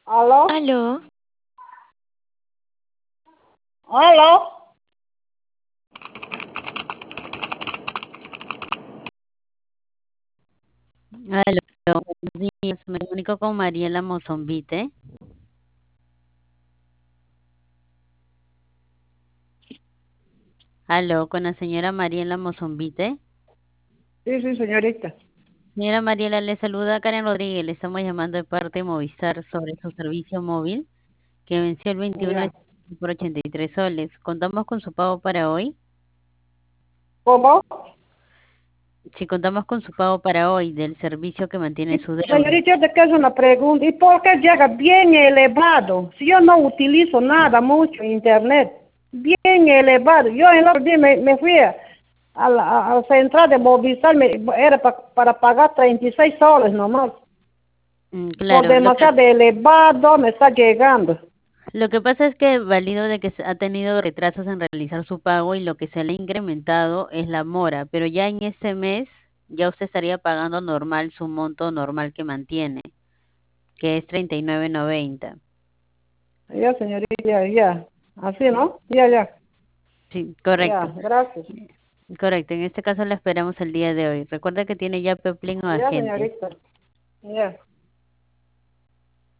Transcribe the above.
¿Aló? Aló, ¿Aló? Aló, buenos días. Me comunico con Mariela Mozombite. Aló, con la señora Mariela Mozombite. Sí, sí, señorita. Señora Mariela, le saluda Karen Rodríguez. Le estamos llamando de parte de Movistar sobre su servicio móvil que venció el 21 de Ya. septiembre por 83 soles. ¿Contamos con su pago para hoy? ¿Cómo? Si contamos con su pago para hoy del servicio que mantiene su deuda. Señorita, yo te quiero hacer una pregunta. ¿Y por qué llega bien elevado? Si yo no utilizo nada mucho internet, bien elevado. Yo el otro día me fui a la central de Movistar, era para pagar 36 soles nomás. Por Claro, demasiado elevado me está llegando. lo que pasa es que válido de que ha tenido retrasos en realizar su pago y lo que se le ha incrementado es la mora, pero ya en este mes ya usted estaría pagando normal su monto normal que mantiene, que es 39.90. Ya, señorita, ya. Así, ¿no? Ya, ya. Sí, Ya, correcto. gracias. Correcto, en este caso la esperamos el día de hoy. Recuerda que tiene ya Peplin o Ya, agentes. señorita. Ya.